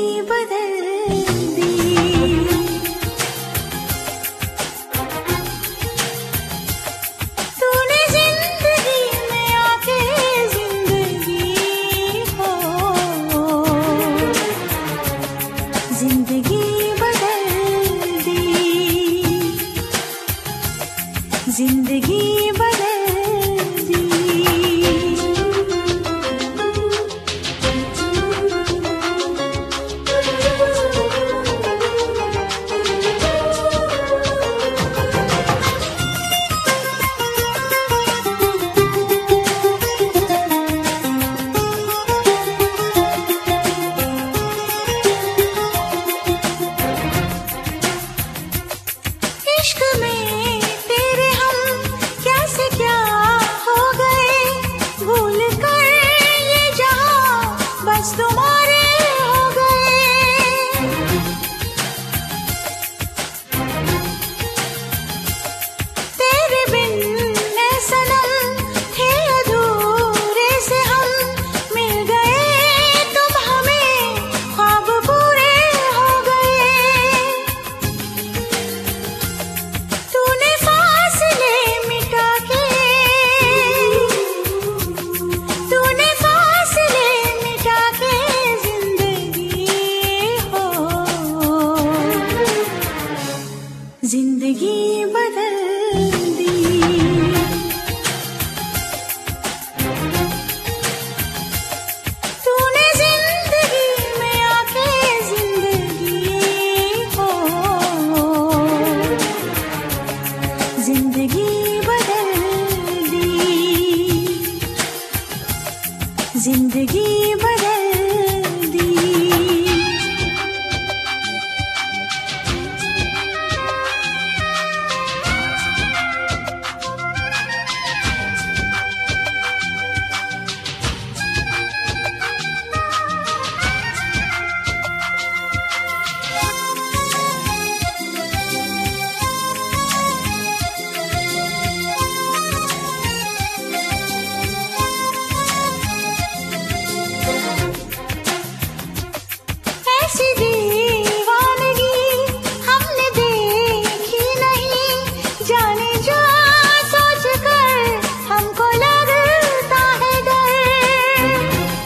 जिंदगी बदल दी। इश्क में तेरे हम कैसे क्या हो गए, भूल कर ये जहां बस तुम्हारे हो गए। तेरे बिन ऐ सनम थे अधूरे से हम, मिल गए तुम हमें ख्वाब पूरे हो गए। तूने फासले मिटा के, तूने फासले मिटा के जिंदगी बदल दी। तूने जिंदगी में आके जिंदगी बदल दी। जिंदगी बदल दी। ऐसी दीवानगी हमने देखी नहीं, जाने जा सोच कर हमको लगता है डर।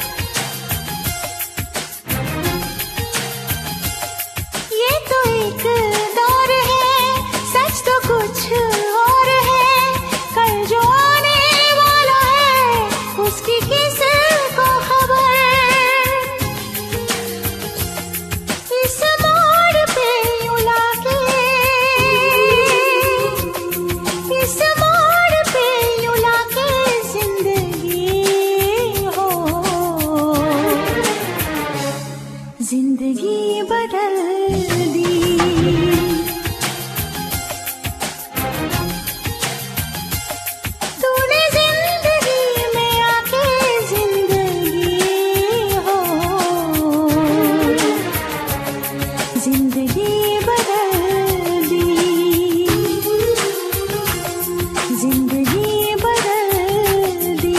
ये तो एक दौर है, सच तो कुछ और है, कल जो आने वाला है उसकी किसको खबर। इस मोड़ पे यूं लाके, इस मोड़ पे यूं लाके जिंदगी बदल दी। तूने जिंदगी में आके जिंदगी बदल दी। जिंदगी बदल दी।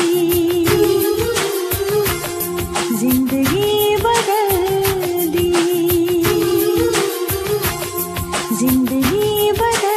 जिंदगी बदल दी। जिंदगी बदल